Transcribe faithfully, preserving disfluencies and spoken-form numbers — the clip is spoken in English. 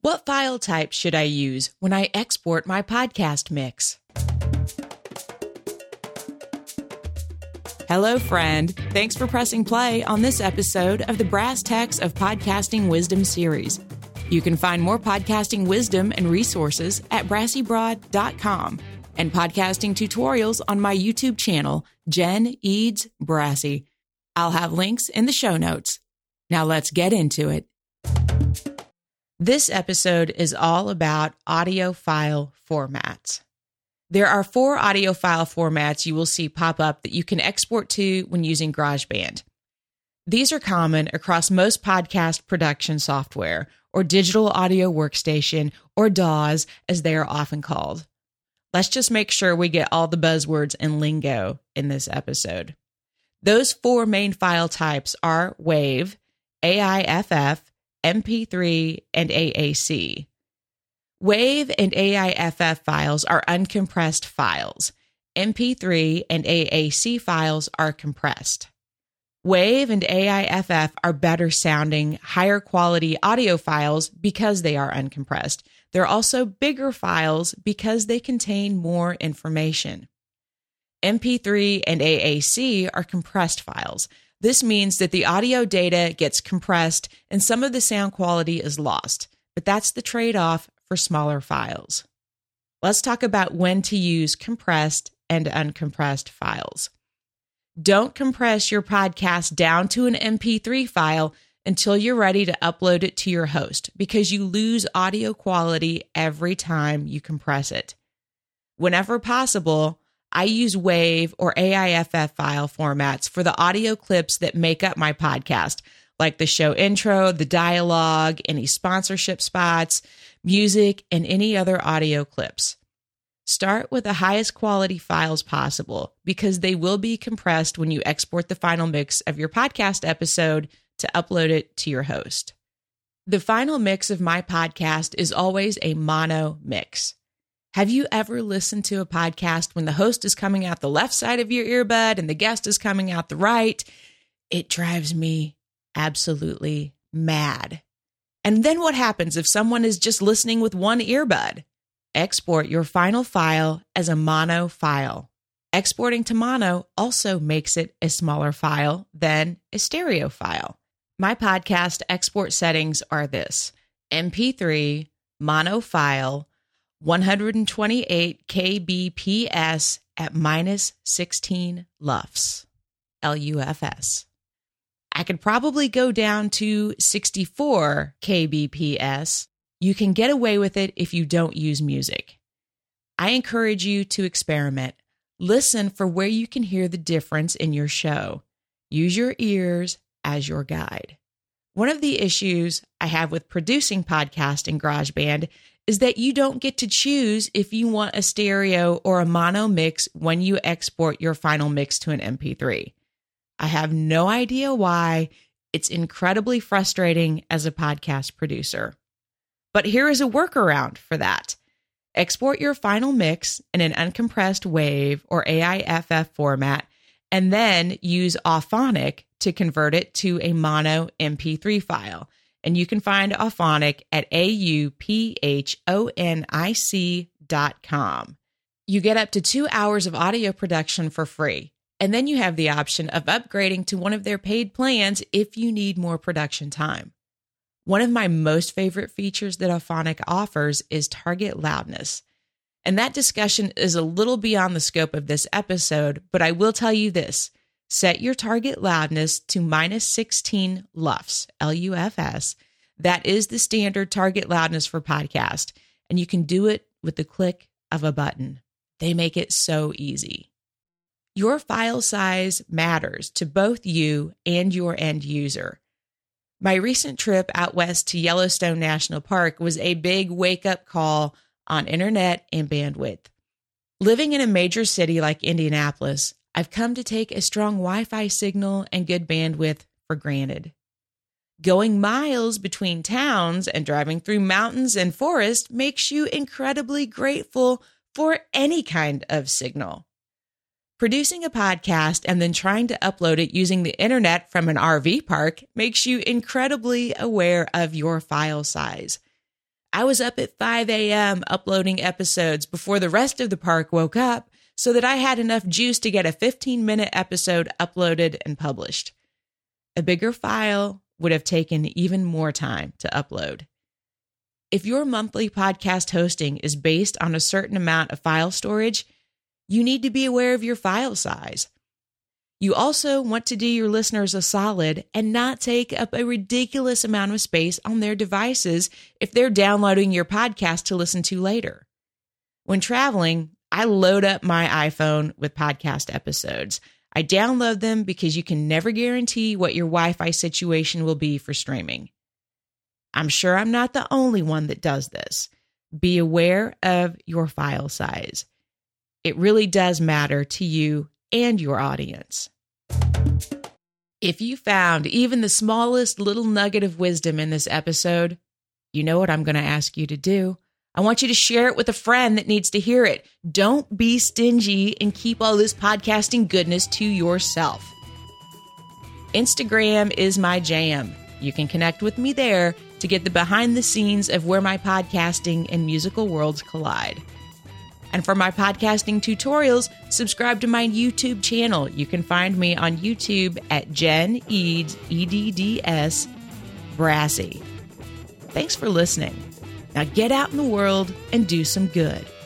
What file type should I use when I export my podcast mix? Hello, friend. Thanks for pressing play on this episode of the Brass Tacks of Podcasting Wisdom series. You can find more podcasting wisdom and resources at brassy broad dot com and podcasting tutorials on my YouTube channel, Jen Eads Brassy. I'll have links in the show notes. Now let's get into it. This episode is all about audio file formats. There are four audio file formats you will see pop up that you can export to when using GarageBand. These are common across most podcast production software, or digital audio workstation, or D A Ws as they are often called. Let's just make sure we get all the buzzwords and lingo in this episode. Those four main file types are WAV, A I F F, M P three, and A A C. WAV and A I F F files are uncompressed files. M P three and A A C files are compressed. WAV and A I F F are better sounding, higher quality audio files because they are uncompressed. They're also bigger files because they contain more information. M P three and A A C are compressed files. This means that the audio data gets compressed and some of the sound quality is lost, but that's the trade-off for smaller files. Let's talk about when to use compressed and uncompressed files. Don't compress your podcast down to an M P three file until you're ready to upload it to your host, because you lose audio quality every time you compress it. Whenever possible, I use WAV or A I F F file formats for the audio clips that make up my podcast, like the show intro, the dialogue, any sponsorship spots, music, and any other audio clips. Start with the highest quality files possible because they will be compressed when you export the final mix of your podcast episode to upload it to your host. The final mix of my podcast is always a mono mix. Have you ever listened to a podcast when the host is coming out the left side of your earbud and the guest is coming out the right? It drives me absolutely mad. And then what happens if someone is just listening with one earbud? Export your final file as a mono file. Exporting to mono also makes it a smaller file than a stereo file. My podcast export settings are this: M P three, mono file, one hundred twenty-eight K B P S at minus sixteen lufs, L U F S. I could probably go down to sixty-four K B P S. You can get away with it if you don't use music. I encourage you to experiment. Listen for where you can hear the difference in your show. Use your ears as your guide. One of the issues I have with producing podcast in GarageBand is that you don't get to choose if you want a stereo or a mono mix when you export your final mix to an M P three. I have no idea why. It's incredibly frustrating as a podcast producer. But here is a workaround for that. Export your final mix in an uncompressed WAV or A I F F format, and then use Auphonic to convert it to a mono M P three file. And you can find Auphonic at A U P H O N I C dot com. You get up to two hours of audio production for free. And then you have the option of upgrading to one of their paid plans if you need more production time. One of my most favorite features that Auphonic offers is target loudness. And that discussion is a little beyond the scope of this episode, but I will tell you this. Set your target loudness to minus sixteen lufs, L U F S. That is the standard target loudness for podcast, and you can do it with the click of a button. They make it so easy. Your file size matters to both you and your end user. My recent trip out west to Yellowstone National Park was a big wake-up call on internet and bandwidth. Living in a major city like Indianapolis, I've come to take a strong Wi-Fi signal and good bandwidth for granted. Going miles between towns and driving through mountains and forests makes you incredibly grateful for any kind of signal. Producing a podcast and then trying to upload it using the internet from an R V park makes you incredibly aware of your file size. I was up at five a.m. uploading episodes before the rest of the park woke up so that I had enough juice to get a fifteen-minute episode uploaded and published. A bigger file would have taken even more time to upload. If your monthly podcast hosting is based on a certain amount of file storage, you need to be aware of your file size. You also want to do your listeners a solid and not take up a ridiculous amount of space on their devices if they're downloading your podcast to listen to later. When traveling, I load up my iPhone with podcast episodes. I download them because you can never guarantee what your Wi-Fi situation will be for streaming. I'm sure I'm not the only one that does this. Be aware of your file size. It really does matter to you and your audience. If you found even the smallest little nugget of wisdom in this episode, you know what I'm going to ask you to do. I want you to share it with a friend that needs to hear it. Don't be stingy and keep all this podcasting goodness to yourself. Instagram is my jam. You can connect with me there to get the behind the scenes of where my podcasting and musical worlds collide. And for my podcasting tutorials, subscribe to my YouTube channel. You can find me on YouTube at Jen Edds, E D D S, Brassy. Thanks for listening. Now get out in the world and do some good.